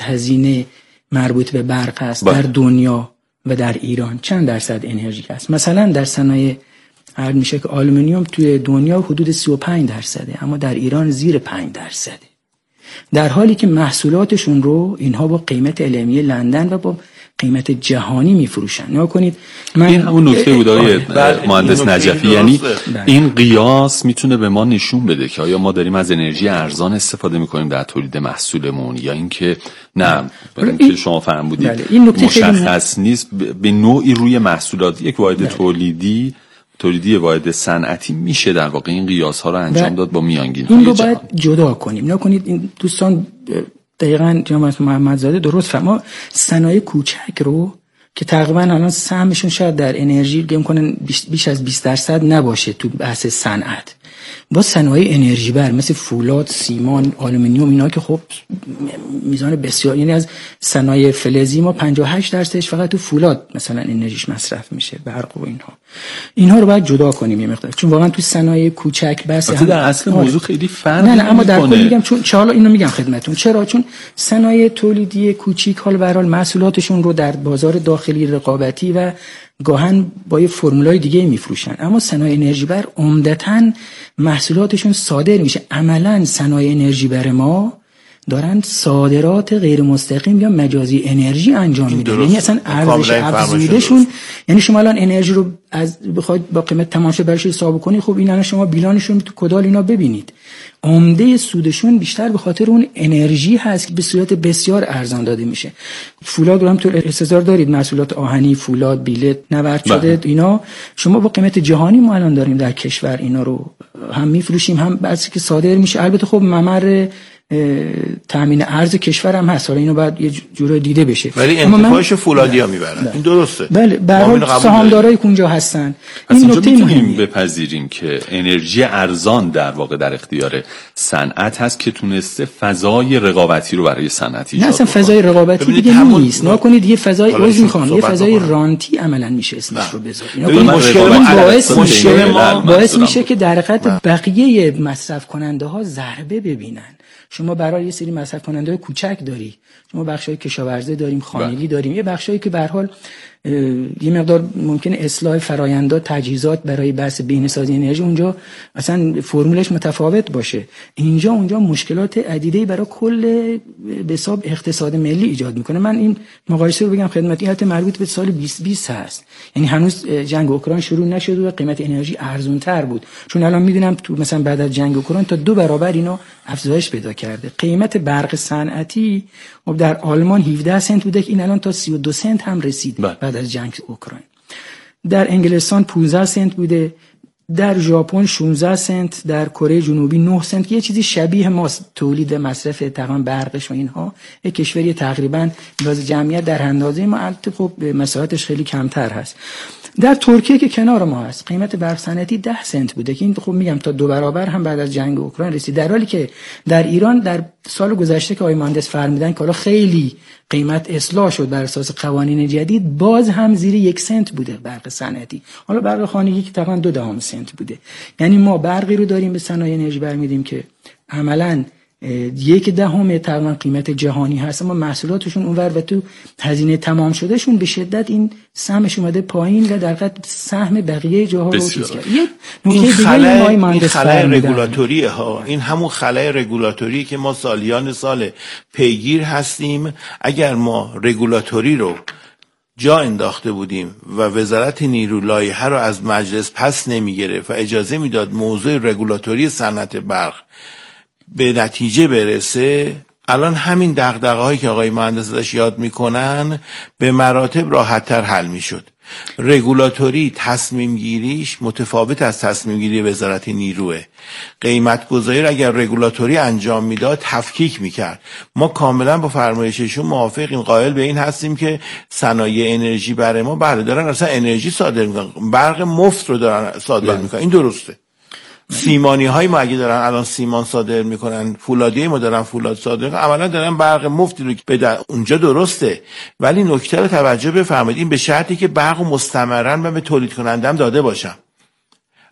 هزینه مربوط به برق هست در دنیا و در ایران چند درصد انرژی هست؟ مثلا در صنایع عرض میشه که آلومینیوم توی دنیا حدود 35%، اما در ایران زیر 5%. در حالی که محصولاتشون رو اینها با قیمت علمی لندن و با قیمت جهانی میفروشن. نگاه کنید، این همون نکته بود آقای مهندس نجفی، یعنی این قیاس میتونه به ما نشون بده که آیا ما داریم از انرژی ارزان استفاده میکنیم در تولید محصولمون یا اینکه نه که شما فهم بودید مشخص نیست به نوعی روی محصولات یک واحد تولیدی واحد صنعتی میشه در واقع این قیاس ها رو انجام داد با میانگین های این رو باید جدا کنیم. نگاه کنید این دوستان دقیقاً جناب محمدزاده درست فرما، صنایع کوچک رو که تقریباً الان سهمشون شاید در انرژی میکنن بیش از 20% نباشه تو بحث صنعت، با صنایع انرژی بر مثل فولاد، سیمان، آلومینیوم، اینا که خب میزان بسیار، یعنی از صنایع فلزی ما 58% فقط تو فولاد مثلا انرژیش مصرف میشه، برق و اینها رو باید جدا کنیم یه مقدار، چون واقعا تو صنایع کوچک بس هم در اصل موضوع خیلی فرق نه اما در کل میگم، چون حالا اینو میگم خدمتتون چرا، چون صنایع تولیدی کوچیک حال به هر حال محصولاتشون رو در بازار داخلی رقابتی و گاهن با یه فرمولای دیگه میفروشن، اما صنایع انرژی بر عمدتاً محصولاتشون صادر میشه. عملاً صنایع انرژی بر ما دارن صادرات غیر مستقیم یا مجازی انرژی انجام میدن، یعنی اصلا ارزش افزودهشون، یعنی شما الان انرژی رو از بخواید با قیمت تماشا برش حساب کنید، خب این الان شما بیلانشون تو کدال اینا ببینید، عمده سودشون بیشتر به خاطر اون انرژی هست که به صورت بسیار ارزان داده میشه. فولاد رو هم تو استثمار دارید، محصولات آهنی، فولاد، بیلت، نورد شده، اینا شما با قیمت جهانی ما الان داریم در کشور اینا رو هم میفروشیم، هم بعضی که صادر میشه. البته خب ممر تامین ارز کشور هم هست، حالا اینو باید یه جوری دیده بشه، ولی انتفاعش فولادیا میبرن. این درسته، بله، به هر حال سهامدارای اونجا هستن. این نکته میتونیم بپذیریم که انرژی ارزان در واقع در اختیار صنعت هست که تونسته فضای رقابتی رو برای صنعت ایجاد کنه. نه اصلا فضای رقابتی دیگه نیست، نکنید یه فضای یه فضای رانتی عملا میشه اسمش رو بذارید. مشکل ما باعث میشه که در حقیقت بقیه مصرف کننده ها ضربه ببینن. شما برای یه سری مصرف کننده‌های کوچک داری، شما بخشای کشاورزی داریم، خانگی داریم، یه بخشایی که به هر حال یه مقدار ممکنه اصلاح فرآیندات، تجهیزات برای بحث بهینه‌سازی انرژی اونجا اصلا فرمولش متفاوت باشه، اینجا اونجا مشکلات عدیده‌ای برای کل به حساب اقتصاد ملی ایجاد میکنه. من این مقایسه رو بگم خدمت، این حالت مربوط به سال 2020 هست، یعنی هنوز جنگ اوکراین شروع نشده و قیمت انرژی ارزان‌تر بود، چون الان میدونم تو مثلا بعد از جنگ اوکراین تا 2 برابر اینا افزایش پیدا کرده. قیمت برق صنعتی در آلمان 17 سنت بوده که این الان تا 32 سنت هم رسید بعد از جنگ اوکراین. در انگلستان 15 سنت بوده، در ژاپن 16 سنت، در کره جنوبی 9 سنت، یه چیزی شبیه ماست تولید مصرف تقریبا برقش و اینها. یک کشوری تقریبا باز جمعیت در اندازه ما، البته خب مساحتش خیلی کمتر هست. در ترکیه که کنار ما هست قیمت برق صنعتی 10 سنت بوده که این خب میگم تا 2 برابر هم بعد از جنگ اوکراین رسید، در حالی که در ایران در سال گذشته که آقای مهندس فرمودن که حالا خیلی قیمت اصلاح شد بر اساس قوانین جدید، باز هم زیر 1 سنت بوده برق صنعتی، حالا برق خانگی که تقریبا 2 سنت بوده. یعنی ما برقی رو داریم به صنایع انرژی برمیدیم که عملاً 1/10 تقریبا قیمت جهانی هست، اما محصولاتشون اونور و تو هزینه تمام شدهشون به شدت این سهمش اومده پایین و در واقع سهم بقیه جاها رو چیز کرد. این خلأ رگولاتوریه ها، این همون خلأ رگولاتوری که ما سالیان سال پیگیر هستیم. اگر ما رگولاتوری رو جا انداخته بودیم و وزارت نیرو لایحه رو از مجلس پس نمیگرفت و اجازه میداد موضوع رگولاتوری صنعت برق به نتیجه برسه، الان همین دغدغه‌هایی که آقای مهندس ازش یاد میکنن به مراتب راحت‌تر حل میشد. رگولاتوری تصمیم گیریش متفاوت از تصمیم گیری وزارت نیروه. قیمت گذاری را اگر رگولاتوری انجام میداد تفکیک میکرد. ما کاملا با فرمایششون موافقیم، قائل به این هستیم که صنایع انرژی برای ما بله دارن اصلا انرژی صادر میکنن، برق مفت رو دارن صادر میکنن، این درسته. سیمانی های ما اگه دارن الان سیمان صادر میکنن، فولادی ما دارن فولاد صادر میکنن، عملا دارن برق مفتی رو بدن، اونجا درسته. ولی نکته رو توجه بفرمایید، این به شرطی که برق مستمرن و به تولید کنندم داده باشم.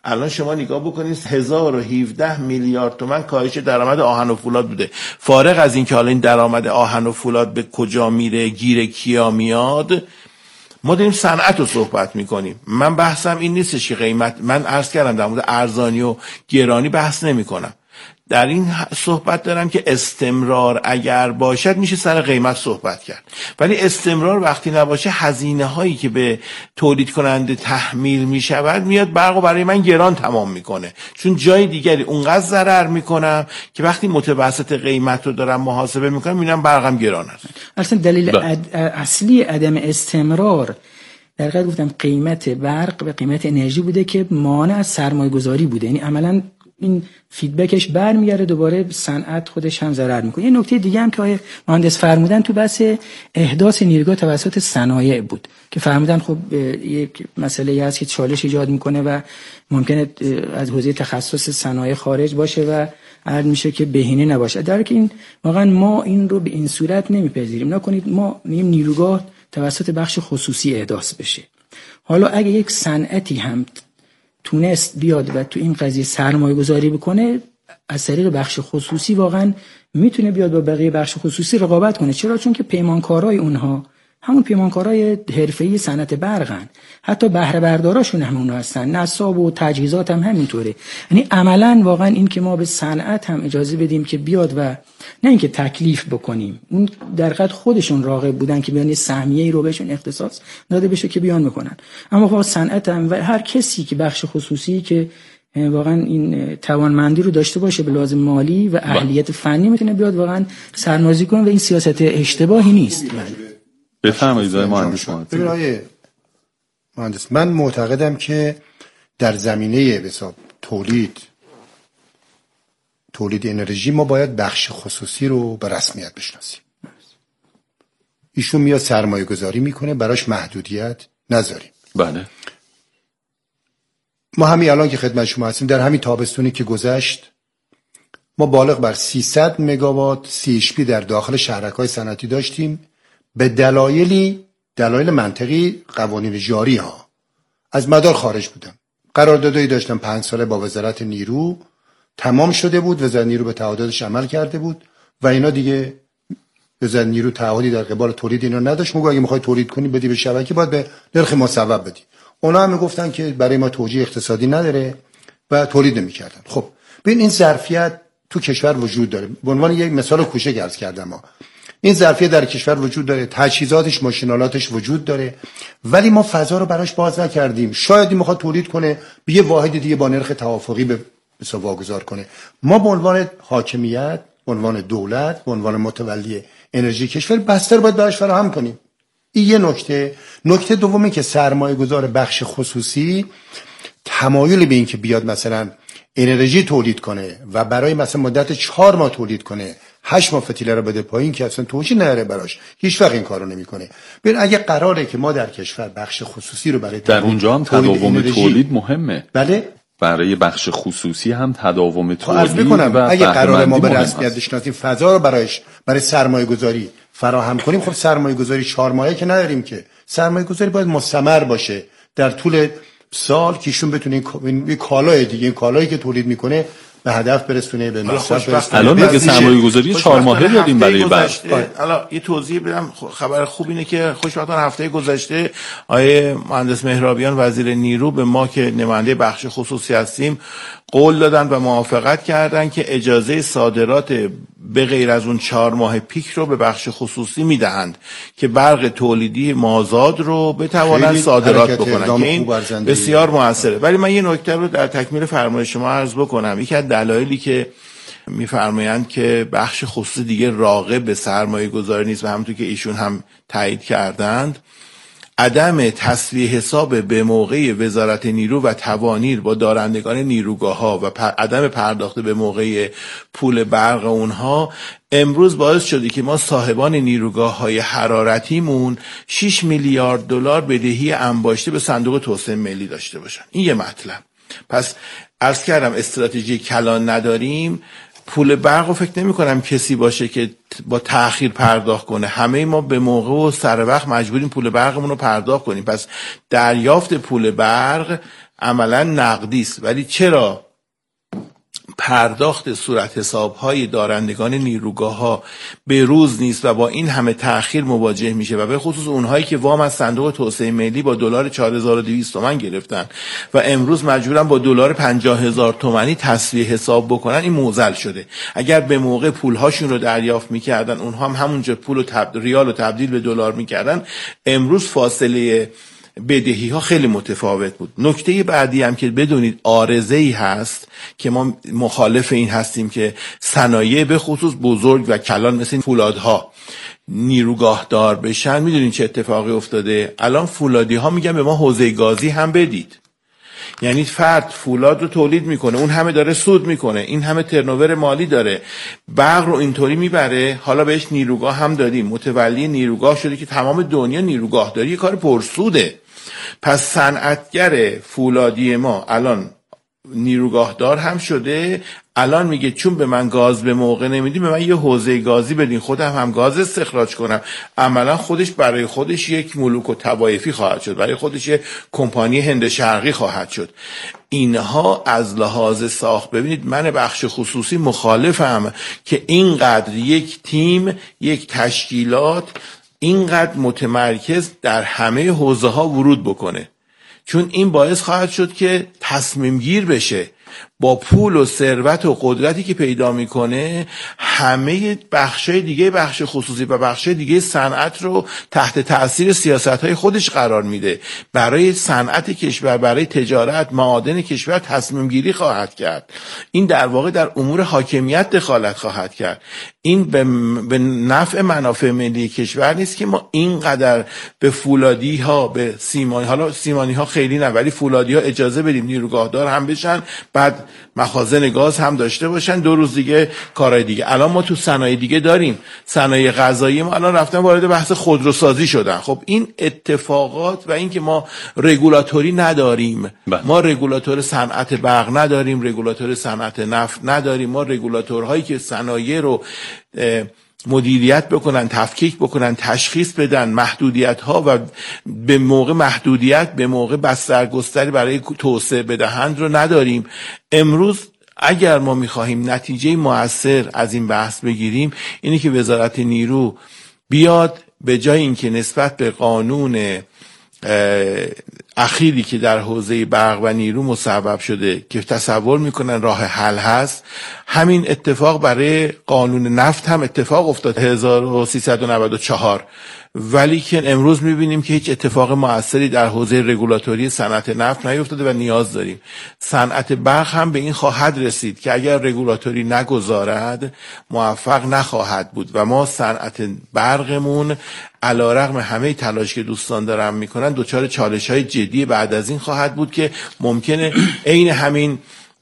الان شما نگاه بکنید 1017 میلیارد تومان کاهش درآمد آهن و فولاد بوده. فارغ از این که حالا این درآمد آهن و فولاد به کجا میره، گیر کیا میاد، ما داریم صنعت رو صحبت میکنیم. من بحثم این نیستش که قیمت، من عرض کردم در مورد ارزانی و گرانی بحث نمیکنم. در این صحبت دارم که استمرار اگر باشد میشه سر قیمت صحبت کرد، ولی استمرار وقتی نباشه هزینه هایی که به تولید کننده تحمیل میشود میاد برقو برای من گران تمام میکنه، چون جای دیگری اونقدر ضرر میکنم که وقتی متوسط قیمت رو دارم محاسبه میکنم میبینم برقم گران است. اصلا دلیل اصلی عدم استمرار در واقع گفتم قیمت برق و قیمت انرژی بوده که مانع از سرمایه گذاری بوده. یعنی عملاً این فیدبکش برمیگرده دوباره صنعت خودش هم ضرر میکنه. یه نکته دیگه هم که آقای مهندس فرمودن تو بحث احداث نیروگاه توسط صنایع بود که فرمودن خب یک مسئله هست که چالش ایجاد میکنه و ممکنه از حوزه تخصص صنایع خارج باشه و عرض میشه که بهینه نباشه. در که این واقعا ما این رو به این صورت نمیپذیریم. نکنید ما نیروگاه توسط بخش خصوصی احداث بشه. حالا اگه یک صنعتی هم تونست بیاد و تو این قضیه سرمایه گذاری بکنه از طریق بخش خصوصی، واقعا میتونه بیاد با بقیه بخش خصوصی رقابت کنه. چرا؟ چون که پیمانکارای اونها همون پیمانکارای حرفه‌ای صنعت برقن، حتی بهره برداراشون هم اونها هستن، نصاب و تجهیزات هم همینطوره. یعنی عملاً واقعا این که ما به صنعت هم اجازه بدیم که بیاد و نه اینکه تکلیف بکنیم، اون در حقیقت خودشون راغب بودن که بیان سهمیه‌ای رو بهشون اختصاص داده بشه که بیان میکنن. اما واقعا صنعت هم و هر کسی که بخش خصوصی که واقعا این توانمندی رو داشته باشه به لازم مالی و اهلیت فنی میتونه بیاد واقعا سرمایه‌گذاری کنه و این سیاست اشتباهی نیست. بفرمایید مهندس. مهندس، من معتقدم که در زمینه حساب تولید انرژی ما باید بخش خصوصی رو به رسمیت بشناسیم. ایشون میاد سرمایه گذاری میکنه، براش محدودیت نذاریم. بله. ما همین الان که خدمت شما هستیم در همین تابستونی که گذشت ما بالغ بر 300 مگاوات CHP در داخل شهرک‌های صنعتی داشتیم به دلایل منطقی قوانین جاری ها از مدار خارج بودم. قراردادایی داشتم 5 ساله با وزارت نیرو تمام شده بود، وزارت نیرو به تعهداتش عمل کرده بود و اینا دیگه وزارت نیرو تعهدی در قبال تولید اینا نداشت. میگه اگه میخوای تولید کنی بدی به شبکه باید به نرخ مصوب بدی. اونا هم میگفتن که برای ما توجیه اقتصادی نداره و تولید نمیکردن. خب ببین این ظرفیت تو کشور وجود داره. به عنوان یک مثال کوچه عرض کردم ما این ظرفیت در کشور وجود داره، تجهیزاتش، ماشینالاتش وجود داره، ولی ما فضا رو براش باز نکردیم. شاید این میخواد تولید کنه به یه واحد دیگه با نرخ توافقی به حساب واگذار کنه. ما به عنوان حاکمیت، به عنوان دولت، به عنوان متولی انرژی کشور بستر باید براش فراهم کنیم. این یه نکته. نکته دومی که سرمایه گذار بخش خصوصی تمایل به این که بیاد مثلا انرژی تولید کنه و برای مثلا مدت 4 ماه تولید کنه 8 ماه فتیله رو بده پایین که اصلا توجیه نداره براش، هیچ وقت این کارو نمیکنه. ببین اگه قراره که ما در کشور بخش خصوصی رو برای در اونجا هم تداوم تولید مهمه. بله، برای بخش خصوصی هم تداوم تولید و اگه قراره ما به رسمیت بشناسیم فضا رو برای سرمایه گذاری فراهم کنیم، خب سرمایه گذاری 4 ماهه که نداریم که. سرمایه گذاری باید مستمر باشه در طول سال که ایشون بتونه این کالای دیگه، این کالایی که تولید میکنه به هدف برسونه، به مصرف برسونه. الان دیگه سرمایه گذاری 4 ماهه داریم برای برق. حالا یه توضیح بدم. خبر خوب اینه که خوشبختانه هفته گذشته آقای مهندس مهرابیان وزیر نیرو به ما که نماینده بخش خصوصی هستیم قول دادن و موافقت کردن که اجازه صادرات به غیر از اون 4 ماه پیک رو به بخش خصوصی میدهند که برق تولیدی مازاد رو بتوانند صادرات بکنن که این بسیار موثره. ولی من یه نکته رو در تکمیل فرمایش شما عرض بکنم. یکی از دلایلی که میفرمایند که بخش خصوصی دیگه راغب به سرمایه گذاری نیست و همونطور که ایشون هم تایید کردند، عدم تسویه حساب به موقع وزارت نیرو و توانیر با دارندگان نیروگاه‌ها و عدم پرداخت به موقع پول برق اونها امروز باعث شده که ما صاحبان نیروگاه‌های حرارتیمون 6 میلیارد دلار بدهی انباشته به صندوق توسعه ملی داشته باشن. این یه مطلب. پس عرض کردم استراتژی کلان نداریم. پول برق رو فکر نمی کنم کسی باشه که با تأخیر پرداخت کنه. همه ما به موقع و سر وقت مجبوریم پول برقمون رو پرداخت کنیم. پس دریافت پول برق عملا نقدی است. ولی چرا پرداخت صورت حساب‌های دارندگان نیروگاه‌ها به روز نیست و با این همه تأخیر مواجه میشه و به خصوص اونهایی که وام از صندوق توسعه ملی با دلار 4200 تومان گرفتن و امروز مجبورن با دلار 50000 تومانی تسویه حساب بکنن، این معضل شده. اگر به موقع پولهاشون رو دریافت میکردن، اونها هم همونجا پول ریال رو تبدیل به دلار میکردن، امروز فاصله بدهی ها خیلی متفاوت بود. نکته بعدی هم که بدونید عارضه‌ای هست که ما مخالف این هستیم که صنایع به خصوص بزرگ و کلان مثل فولادها نیروگاه دار بشن. میدونید چه اتفاقی افتاده؟ الان فولادی ها میگن به ما حوزه گازی هم بدید. یعنی فرد فولاد رو تولید میکنه، اون همه داره سود میکنه، این همه ترنوور مالی داره، برق رو اینطوری میبره، حالا بهش نیروگاه هم دادیم، متولی نیروگاه شده که تمام دنیا نیروگاه داری، یه کار پرسوده. پس صنعتگر فولادی ما الان نیروگاه دار هم شده، الان میگه چون به من گاز به موقع نمیدین، به من یه حوزه گازی بدین خودم هم گاز استخراج کنم. عملا خودش برای خودش یک ملوک و طوایفی خواهد شد، برای خودش یک کمپانی هند شرقی خواهد شد. اینها از لحاظ ساخت، ببینید من بخش خصوصی مخالفم که اینقدر یک تیم، یک تشکیلات اینقدر متمرکز در همه حوزه ها ورود بکنه، چون این باعث خواهد شد که تصمیم گیر بشه. با پول و ثروت و قدرتی که پیدا میکنه همه بخشای دیگه، بخش خصوصی و بخشای دیگه صنعت رو تحت تأثیر سیاست‌های خودش قرار میده. برای صنعت کشور، برای تجارت، معادن کشور تصمیم گیری خواهد کرد. این در واقع در امور حاکمیت دخالت خواهد کرد. این به نفع منافع ملی کشور نیست که ما اینقدر به فولادی ها، به سیمانی، حالا سیمانی ها خیلی نه، ولی فولادی ها اجازه بدیم نیروگاهدار هم بشن، بعد مخازن گاز هم داشته باشن، 2 روز دیگه کارهای دیگه. الان ما تو صنایع دیگه داریم، صنایع غذایی ما الان رفتن وارد بحث خودروسازی شدن. خب این اتفاقات و این که ما رگولاتوری نداریم، ما رگولاتور صنعت برق نداریم، رگولاتور صنعت نفت نداریم، ما رگولاتورهایی که صنایع رو مدیریت بکنن، تفکیک بکنن، تشخیص بدن محدودیت ها و به موقع محدودیت، به موقع بسترگستری برای توسعه بدهند رو نداریم. امروز اگر ما میخواهیم نتیجه مؤثر از این بحث بگیریم، اینه که وزارت نیرو بیاد به جای اینکه نسبت به قانون اخیری که در حوزه برق و نیرو مصوب شده که تصور میکنن راه حل هست، همین اتفاق برای قانون نفت هم اتفاق افتاد 1394، ولی که امروز میبینیم که هیچ اتفاق مؤثری در حوزه رگولاتوری صنعت نفت نیفتاده و نیاز داریم. صنعت برق هم به این خواهد رسید که اگر رگولاتوری نگذارد موفق نخواهد بود و ما صنعت برقمون علیرغم همه تلاش که دوستان دارن میکنن دچار چالش‌های جدی بعد از این خواهد بود که ممکنه عین همین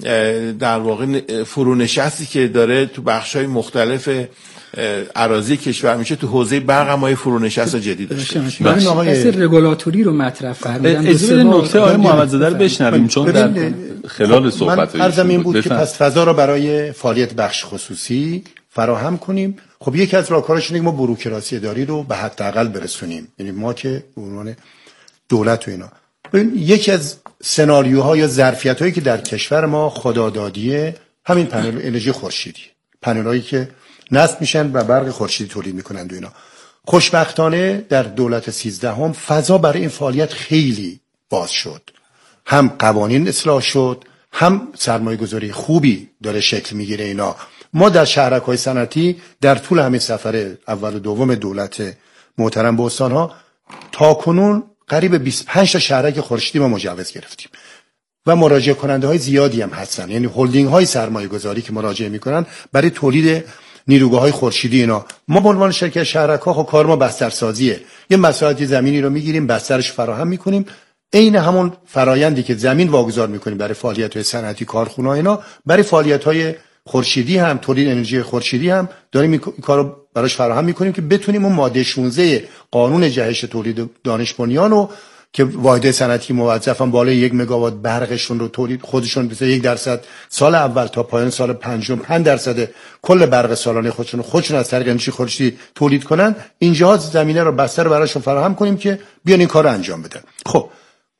در واقع فرونشستی که داره تو بخش‌های مختلف اراضی کشور میشه، تو حوزه برق هم فرونشست جدی داشته باشه. ببین آقای رگولاتوری رو مطرح فرمودن. اجازه بدید نکته آقای محمدزاده رو بشنویم، چون در خلال صحبت‌های عرضم این بود که پس فضا رو برای فعالیت بخش خصوصی فراهم کنیم. خب یکی از راهکاراش اینه که ما بوروکراسی اداری رو به حداقل برسونیم، یعنی ما که به عنوان دولت و اینا. ببین یکی از سناریوها یا ظرفیت‌هایی که در کشور ما خدادادیه همین پنل انرژی خورشیدی، پنل‌هایی که نصب میشن و برق خورشیدی تولید میکنند و اینا. خوشبختانه در دولت 13 فضا برای این فعالیت خیلی باز شد، هم قوانین اصلاح شد، هم سرمایه گذاری خوبی داره شکل میگیره اینا. ما در شهرک‌های صنعتی در طول همین سفر اول و دوم دولت محترم به استان‌ها تا کنون قریب 25 تا شهرک خورشیدی ما مجوز گرفتیم و مراجعه کننده های زیادی هم هستن، یعنی هلدینگ های سرمایه گذاری که مراجعه میکنن برای تولید نیروگاه های خورشیدی اینا. ما به عنوان شرکت شهرک ها کار ما بسترسازیه، یه مساحت زمینی رو میگیریم، بسترش فراهم میکنیم، عین همون فرایندی که زمین واگذار میکنیم برای فعالیت های صنعتی کارخونه اینا، برای فعالیت های خورشیدی هم، تولید انرژی خورشیدی هم داریم این کارو براش فراهم میکنیم که بتونیم اون ماده 16 قانون جهش تولید دانش بنیان رو که واحد صنعتی موظفن بالای 1 مگاوات برقشون رو تولید خودشون 1% سال اول تا پایان سال پنجم 5% کل برق سالانه خودشون از طریق انرژی خورشیدی تولید کنن. اینجا زمینه رو بستر براشون فراهم کنیم که بیان این کارو انجام بدن. خب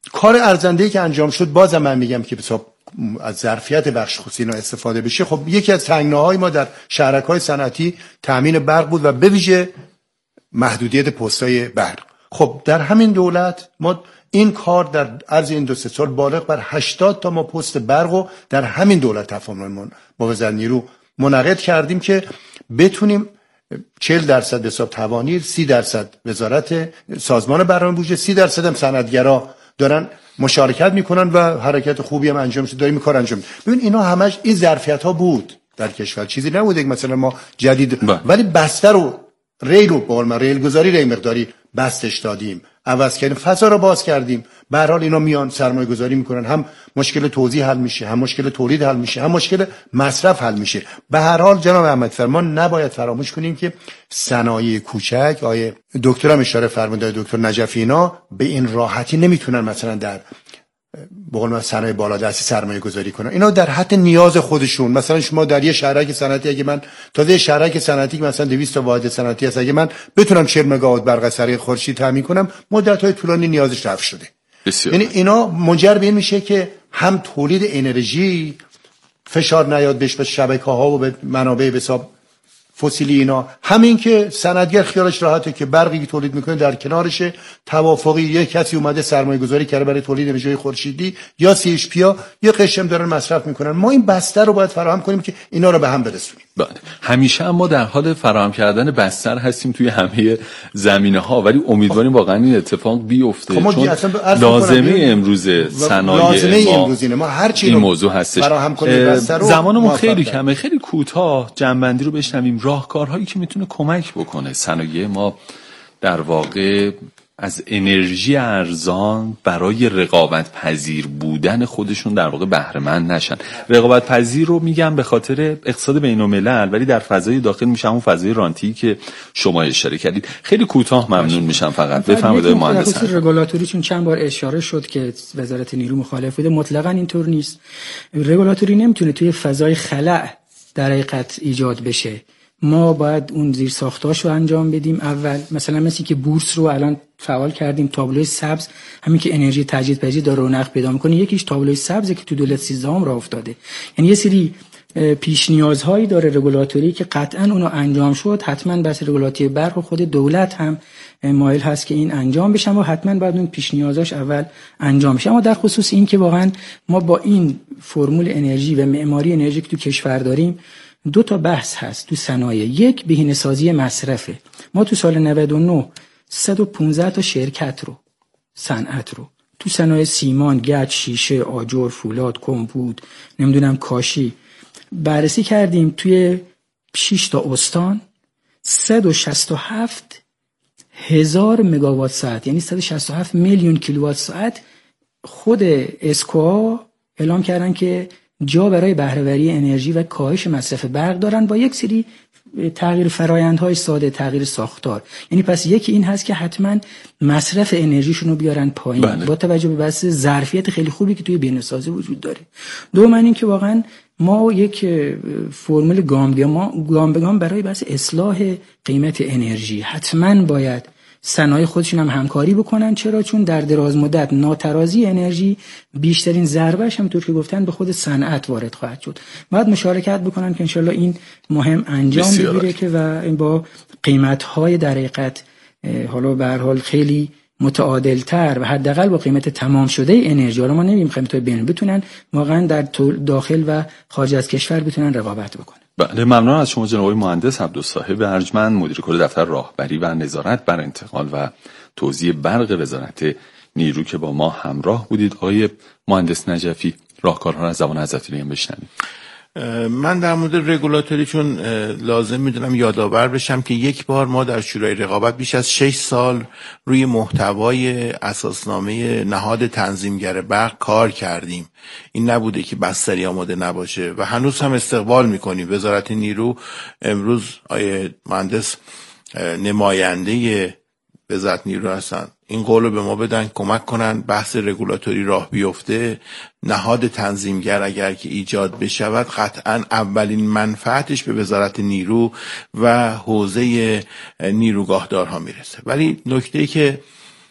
کار ارزنده‌ای که انجام شد، بازم من میگم که بسیار از ظرفیت بخش خصوصی اینا استفاده بشه. خب یکی از تنگناهای ما در شهرک‌های صنعتی تامین برق بود و به ویژه محدودیت پست‌های برق. خب در همین دولت ما این کار در عرض این 2-3 سال بالغ بر 80 تا ما پست برقو در همین دولت تفاهم با وزارت نیرو منعقد کردیم که بتونیم 40% به حساب توانیر، 30% وزارت سازمان برنامه بودجه، 30% هم صنعتگرا دارن مشارکت میکنن و حرکت خوبی هم انجام شده، داریم کار انجام. ببین اینا همش این ظرفیت ها بود در کشور، چیزی نبوده که مثلا ما جدید ولی بستر و ریل رو با ما ریل گذاری ری مقداری بستش دادیم، عوض کردیم، فضا رو باز کردیم. به هر حال اینا میان سرمایه گذاری میکنن، هم مشکل توزیع حل میشه، هم مشکل تولید حل میشه، هم مشکل مصرف حل میشه. به هر حال جناب احمد فرمان نباید فراموش کنیم که صنایع کوچک، آیه دکتر هم اشاره فرمودن، دکتر نجفی، اینا به این راحتی نمیتونن مثلا در به قول من صنایع بالادستی سرمایه گذاری کنن. اینا در حد نیاز خودشون، مثلا شما در یه شهرک صنعتی اگه من تازه شهرک صنعتی که مثلا 200 تا واحد صنعتی هست، اگه من بتونم 40 مگاوات برق از طریق خورشید تامین کنم، مدت‌های طولانی نیازش رفع شده. یعنی اینا منجر به این میشه که هم تولید انرژی فشار نیاد بهش، به شبکه‌ها و به منابع به حساب فسیلی اینا، همین که صنعتگر خیالش راحته که برقی که تولید میکنه در کنارش توافقی یک کسی اومده سرمایه گذاری کرده برای تولید انرژی خورشیدی یا CHP ها یا قشم دارن مصرف میکنن. ما این بستر رو باید فراهم کنیم که اینا رو به هم برسونیم. همیشه اما در حال فراهم کردن بستر هستیم توی همه زمینه‌ها، ولی امیدواریم واقعا این اتفاق بیفته، چون لازمه امروز صنایع ما هر چی این موضوع هستش. زمانمون خیلی کمه، خیلی کوتاه جنبندی رو بشنویم. راهکارهایی که میتونه کمک بکنه صنایع ما در واقع از انرژی ارزان برای رقابت پذیر بودن خودشون در واقع بهره مند نشن. رقابت پذیر رو میگم به خاطر اقتصاد بین‌الملل، ولی در فضای داخل میشه همون فضای رانتی که شما اشاره کردید. خیلی کوتاه ممنون میشم فقط بفرمایید مهندس. رگولاتوری چون چند بار اشاره شد که وزارت نیرو مخالف بوده، مطلقاً اینطور نیست. رگولاتوری نمیتونه توی فضای خلأ در حقیقت ایجاد بشه. ما باید اون زیر ساختاشو انجام بدیم اول، مثلا مثل که بورس رو الان فعال کردیم، تابلوی سبز، همین که انرژی تجدیدپذیر داره رونق پیدا میکنه. یکیش تابلوی سبزه که تو دولت 13 راه افتاده. یعنی یه سری پیش نیازهایی داره رگولاتوری که قطعا اونو انجام شد، حتما بس رگولاتوری برق و خود دولت هم مایل هست که این انجام بشه و حتما باید اون پیش نیازاش اول انجام بشه. اما در خصوص این که واقعا ما با این فرمول انرژی و معماری انرژی که تو کشور داریم، 2 تا بحث هست تو صنایع. یک بهینه‌سازی مصرفه. ما تو سال 99 115 تا شرکت رو، صنعت رو تو صنایع سیمان، گچ، شیشه، آجر، فولاد، کمپوت، نمیدونم کاشی بررسی کردیم. توی 6 تا استان 167 هزار مگاوات ساعت، یعنی 167 میلیون کیلووات ساعت خود اسکو اعلام کردن که جا برای بهره‌وری انرژی و کاهش مصرف برق دارن با یک سری تغییر فرآیندهای ساده، تغییر ساختار. یعنی پس یکی این هست که حتما مصرف انرژیشون رو بیارن پایین با توجه به بس ظرفیت خیلی خوبی که توی بهینه‌سازی وجود داره. دوم این که واقعا ما یک فرمول گام به گام برای بس اصلاح قیمت انرژی حتما باید صنایع خودشون هم همکاری بکنن. چرا؟ چون در دراز مدت ناترازی انرژی بیشترین ضربهش هم طور که گفتن به خود صنعت وارد خواهد شد. باید مشارکت بکنن که انشالله این مهم انجام بگیره که و این با قیمت‌های در حقیقت حالا به هر حال خیلی متعادل‌تر و حداقل با قیمت تمام شده انرژی، حالا ما نمی‌گیم قیمت‌های بین، بتونن واقعا در داخل و خارج از کشور بتونن رقابت بکنن. بله، ممنون از شما جناب مهندس عبدالصاحب ارجمند، مدیر کل دفتر راهبری و نظارت بر انتقال و توزیع برق وزارت نیرو که با ما همراه بودید. آقای مهندس نجفی، راهکارها رو از زبان حضرت علی بشنویم. من در مورد رگولاتوری چون لازم میدونم یادآور بشم که یک بار ما در شورای رقابت بیش از 6 سال روی محتوای اساسنامه نهاد تنظیمگر برق کار کردیم. این نبوده که بستری آماده نباشه و هنوز هم استقبال میکنیم. وزارت نیرو امروز آیه مهندس نماینده وزارت نیرو هستن، این قولو به ما بدن کمک کنن بحث رگولاتوری راه بیفته. نهاد تنظیمگر اگر که ایجاد بشود قطعا اولین منفعتش به وزارت نیرو و حوزه نیروگاهدارها میرسه. ولی نکته‌ای که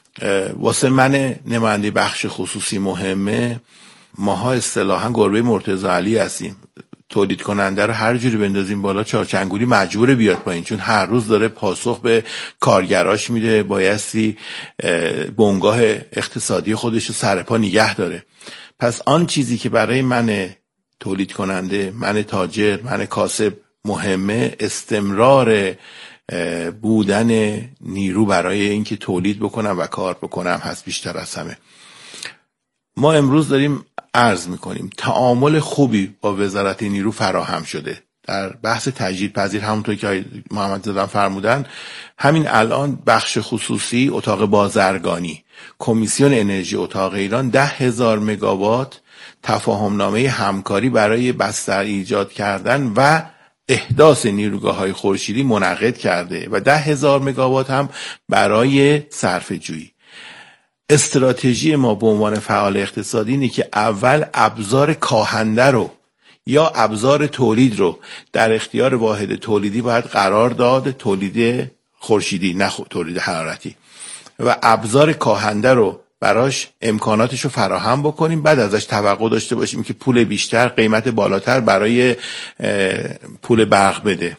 واسه من نماینده بخش خصوصی مهمه. ماها اصطلاحاً گربه مرتضی علی هستیم. تولید کننده رو هر جوری بندازیم بالا چارچنگولی مجبوره بیاد پایین، چون هر روز داره پاسخ به کارگراش میده، بایستی بنگاه اقتصادی خودش رو سر پا نگه داره. پس آن چیزی که برای من تولید کننده، من تاجر، من کاسب مهمه، استمرار بودن نیرو برای اینکه تولید بکنم و کار بکنم هست بیشتر از همه. ما امروز داریم عرض میکنیم تعامل خوبی با وزارت نیرو فراهم شده در بحث تجدید پذیر. همونطور که محمد زاده فرمودن، همین الان بخش خصوصی، اتاق بازرگانی، کمیسیون انرژی اتاق ایران 10,000 مگاوات تفاهمنامه همکاری برای بستر ایجاد کردن و احداث نیروگاه‌های خورشیدی منعقد کرده و 10,000 مگاوات هم برای صرفه‌جویی. استراتژی ما به عنوان فعال اقتصادی اینه که اول ابزار کاهنده رو یا ابزار تولید رو در اختیار واحد تولیدی باید قرار داد، تولید خورشیدی نه تولید حرارتی، و ابزار کاهنده رو براش امکاناتش رو فراهم بکنیم، بعد ازش توقع داشته باشیم که پول بیشتر، قیمت بالاتر برای پول برق بده.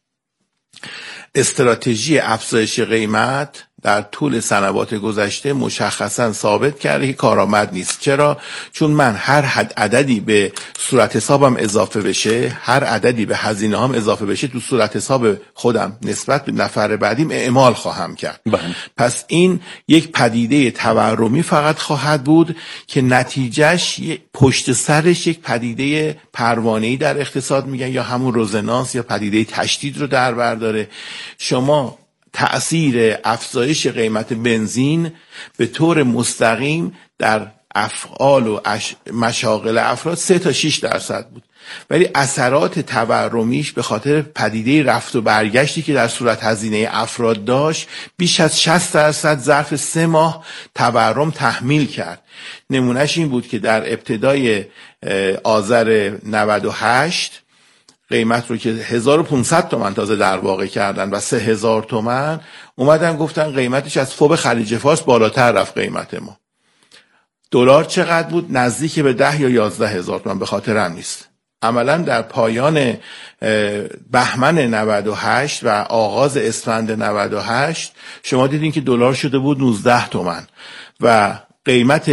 استراتژی افزایش قیمت در طول سنوات گذشته مشخصا ثابت کرده که کارآمد نیست. چرا؟ چون من هر عددی به صورت حسابم اضافه بشه، هر عددی به هزینه هم اضافه بشه، تو صورت حساب خودم نسبت به نفر بعدیم اعمال خواهم کرد. پس این یک پدیده تورمی فقط خواهد بود که نتیجهش پشت سرش یک پدیده پروانه‌ای در اقتصاد میگن یا همون رزونانس یا پدیده تشدید رو در بر داره. شما تأثیر افزایش قیمت بنزین به طور مستقیم در افعال و مشاغل افراد 3 تا 6% بود، ولی اثرات تورمیش به خاطر پدیده رفت و برگشتی که در صورت هزینه افراد داشت بیش از 60% ظرف 3 ماه تورم تحمیل کرد. نمونهش این بود که در ابتدای آذر 98 قیمت رو که 1500 تومن تازه در واقع کردن و 3000 تومن اومدن گفتن قیمتش از فوق خلیج فارس بالاتر رفت قیمت ما. دلار چقدر بود؟ نزدیک به 10 یا 11,000 تومن، به خاطر هم نیست. عملا در پایان بهمن 98 و آغاز اسفند 98 شما دیدین که دلار شده بود 19 تومن و قیمت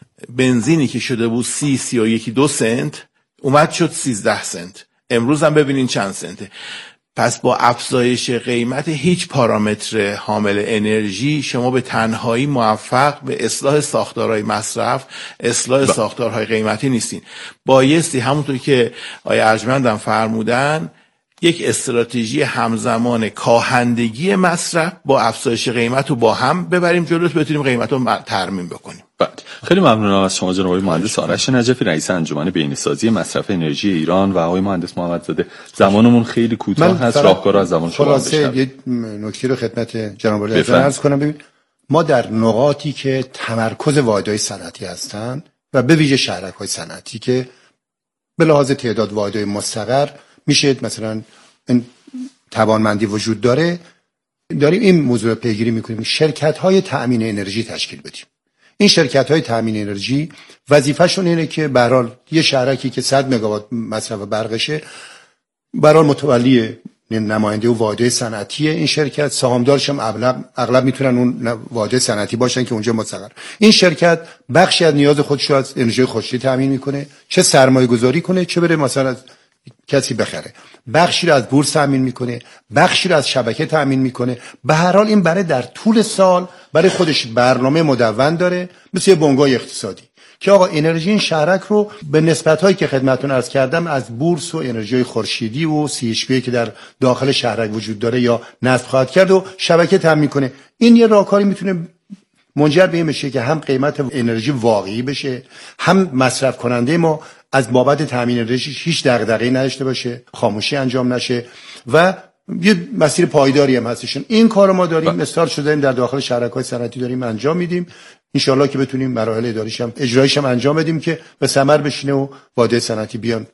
بنزینی که شده بود 30-31 سنت اومد شد 13 سنت. امروز هم ببینین چند سنته. پس با افزایش قیمت هیچ پارامتر حامل انرژی شما به تنهایی موفق به اصلاح ساختارهای مصرف، اصلاح ساختارهای قیمتی نیستین. بایستی همونطور که آقای ارجمند فرمودن یک استراتژی همزمان کاهندگی مصرف با افزایش قیمت رو با هم ببریم جلو، بتونیم قیمت رو ترمیم بکنیم. خیلی ممنونم از شما جناب آقای مهندس آرش نجفی، رئیس انجمن بهینه‌سازی مصرف انرژی ایران، و آقای مهندس محمد زاده. زمانمون خیلی کوتاه هست، راهکار از زمان شما خلاصه یه نکته رو خدمت جناب عالی عرض کنم. ببین ما در نقاطی که تمرکز واحدهای صنعتی هستن و به ویژه شهرک‌های صنعتی که به لحاظ تعداد واحدهای مستقر میشه مثلا این توانمندی وجود داره، داریم این موضوع رو پیگیری میکنیم شرکت‌های تأمین انرژی تشکیل بدیم. این شرکت‌های تأمین انرژی وظیفه‌شون اینه که به هر حال یه شهرکی که 100 مگاوات مصرف برقشه، به هر حال متولی نماینده و واحد صنعتی این شرکت، سهامدارش هم اغلب میتونن اون واحد صنعتی باشن که اونجا مستقر. این شرکت بخشی از نیاز خودش رو از انرژی خورشیدی تامین میکنه، چه سرمایه‌گذاری کنه چه بره مثلا از کسی بخره، بخشی رو از بورس تامین میکنه، بخشی رو از شبکه تامین میکنه. به هر حال این برای در طول سال برای خودش برنامه مدون داره، مثل یه بنگاه اقتصادی که آقا انرژی این شهرک رو به نسبت‌هایی که خدمتتون عرض کردم از بورس و انرژی خورشیدی و CHP که در داخل شهرک وجود داره یا نصب خواهد کرد و شبکه تامین کنه. این یه راهکاری میتونه منجر به این بشه که هم قیمت انرژی واقعی بشه، هم مصرف کننده ما از بابت تامین انرژی هیچ دغدغه‌ای نداشته باشه، خاموشی انجام نشه و یه مسیر پایداری هم هستشون. این کارو ما داریم استارت شدیم در داخل شهرک‌های صنعتی داریم انجام میدیم. انشالله که بتونیم مراحل اداریش هم اجرایش هم انجام بدیم که به ثمر بشینه و واحد صنعتی بیان.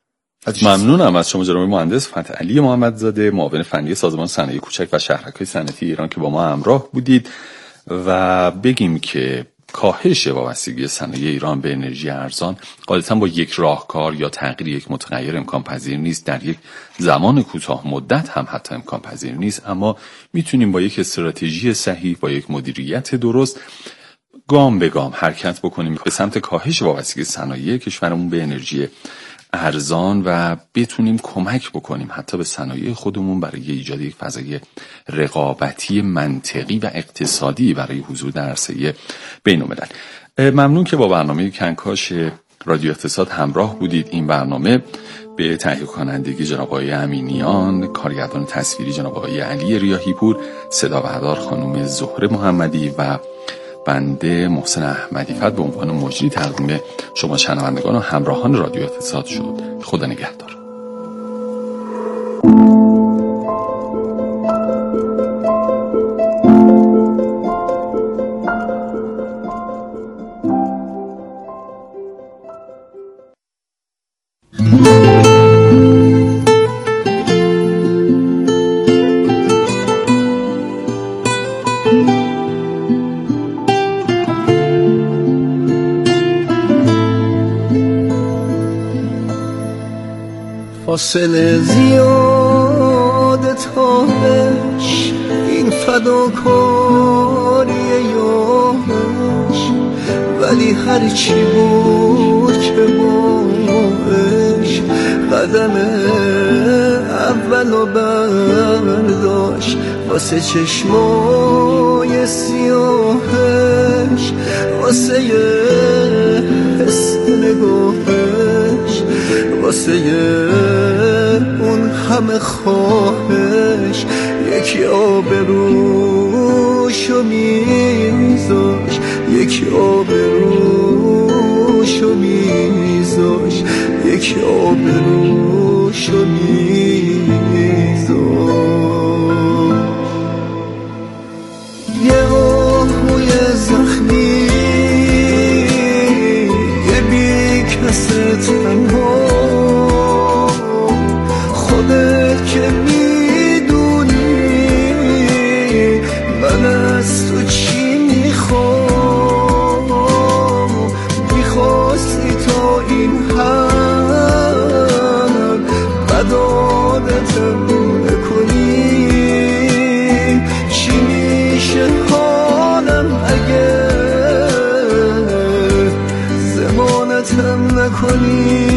ممنونم از شما جناب مهندس فتحعلی محمدزاده، معاون فنی سازمان صنایع کوچک و شهرک‌های صنعتی ایران که با ما همراه بودید. و بگیم که کاهش وابستگی صنایع ایران به انرژی ارزان غالباً با یک راهکار یا تغییر یک متغیر امکان پذیر نیست، در یک زمان کوتاه مدت هم حتی امکان پذیر نیست، اما میتونیم با یک استراتژی صحیح، با یک مدیریت درست گام به گام حرکت بکنیم به سمت کاهش وابستگی صنایع کشورمون به انرژی ارزان و بتونیم کمک بکنیم حتی به صنایع خودمون برای ایجاد یک فضای رقابتی منطقی و اقتصادی برای حضور در عرصه بین‌الملل. ممنون که با برنامه کنکاش رادیو اقتصاد همراه بودید. این برنامه به تهیه کنندگی جناب آقای امینیان، کارگردان تصویری جناب آقای علی ریاحی پور، صدا بردار خانم زهره محمدی و بنده محسن احمدی فت به عنوان مجری تقدیم شما شنوندگان و همراهان رادیو اقتصاد شد. خدا نگهدار. فاصله زیاده تاش این فداکاری یارش، ولی هرچی بود که باش قدم اولو برداشت، واسه چشمای سیاهش، واسه حس نگاهش، واسه اون همه خواهش یکی آبروشو میذاش، یکی آبروشو میذاش، یکی آبروشو میذاش. یه آهوی زخمی یه بی کسه تنها، خودت که میدونی من از تو چی میخوام، میخواستی تا این هم بد عادتم نکنی، چی میشه حالم اگه ضمانتم نکنی.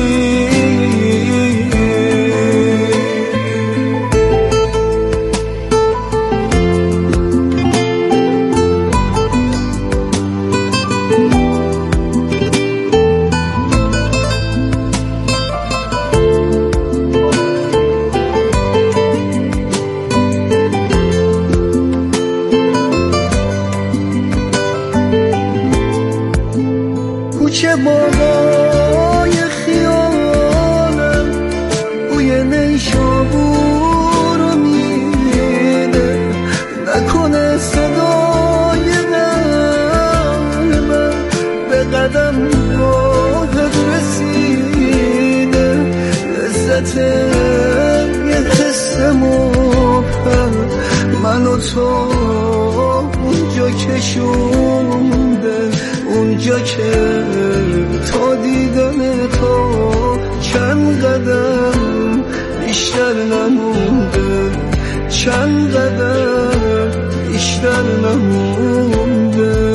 کوچه بابای خیالم بوی نیشابورو میده، نکنه صدای قلبم به قدم راهت رسیده، لذت یه حس مبهم منو تا اونجا کشونده، اونجا که تا دیدن تو چند قدم بیشتر نمونده، چند قدم بیشتر نمونده.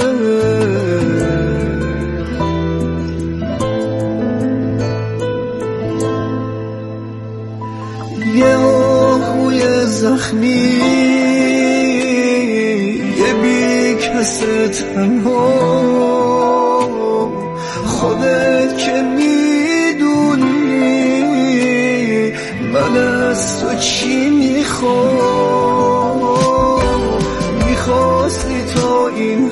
یه آهوی زخمی یه بی کسه تنها، خودت که میدونی من از تو چی میخوام، میخواستی تا این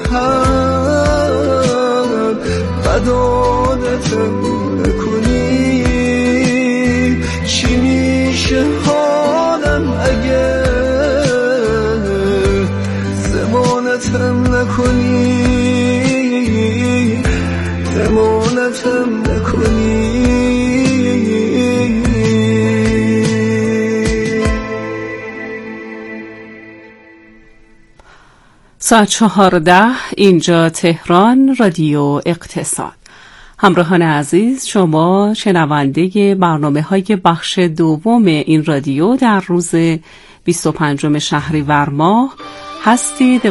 هم بد عادتم نکنی، چی میشه حالم اگه ضمانتم نکنی، ضمانتم نکنی. ساعت 14 اینجا تهران، رادیو اقتصاد. همراهان عزیز، شما شنونده برنامه‌های بخش دوم این رادیو در روز 25 شهریور ماه هستید